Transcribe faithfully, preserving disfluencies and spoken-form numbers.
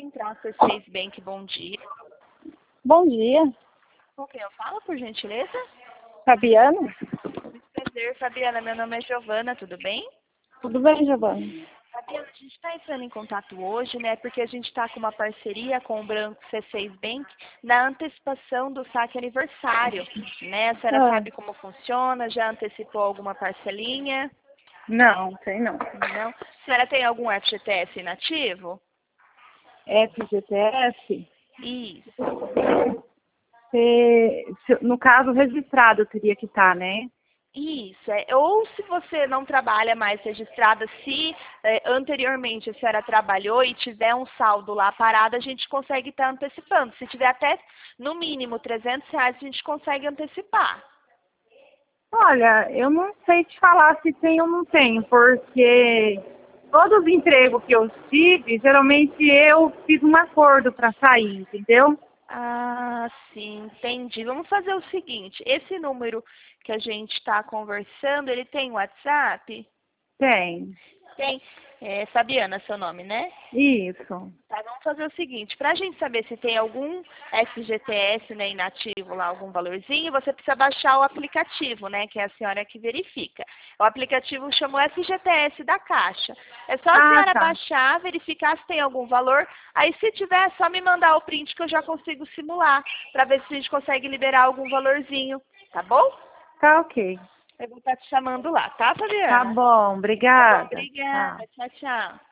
Central C seis Bank, bom dia. Bom dia, Com quem eu falo, por gentileza? Fabiana. Muito prazer, Fabiana. Meu nome é Giovana, tudo bem? Tudo bem, Giovana? Fabiana, a gente está entrando em contato hoje, né? Porque a gente está com uma parceria com o Branco C seis Bank na antecipação do saque aniversário, né? A senhora Ah, sabe como funciona? Já antecipou alguma parcelinha? não, sei não. Não? A senhora tem algum F G T S inativo? F G T S, Isso. se- se- no caso registrado teria que estar, né? Isso, é. Ou se você não trabalha mais registrada, se é, anteriormente a senhora trabalhou e tiver um saldo lá parado, a gente consegue estar antecipando. Se tiver até, no mínimo, trezentos reais, a gente consegue antecipar. Olha, eu não sei te falar se tem ou não tem, porque todos os empregos que eu tive, geralmente eu fiz um acordo para sair, entendeu? Ah, sim, entendi. Vamos fazer o seguinte, esse número que a gente está conversando, ele tem WhatsApp? Tem. Tem. É, Fabiana, seu nome, né? Isso. Tá, vamos fazer o seguinte, para a gente saber se tem algum F G T S, né, inativo lá, algum valorzinho, você precisa baixar o aplicativo, né, que é a senhora que verifica. O aplicativo chama F G T S da Caixa. É só a Ah, senhora tá. baixar, verificar se tem algum valor, aí se tiver é só me mandar o print que eu já consigo simular, para ver se a gente consegue liberar algum valorzinho, tá bom? Tá ok. Eu vou estar te chamando lá, tá, Tá Fabiana? bom, Tá bom, obrigada. Tá. obrigada, tchau, tchau.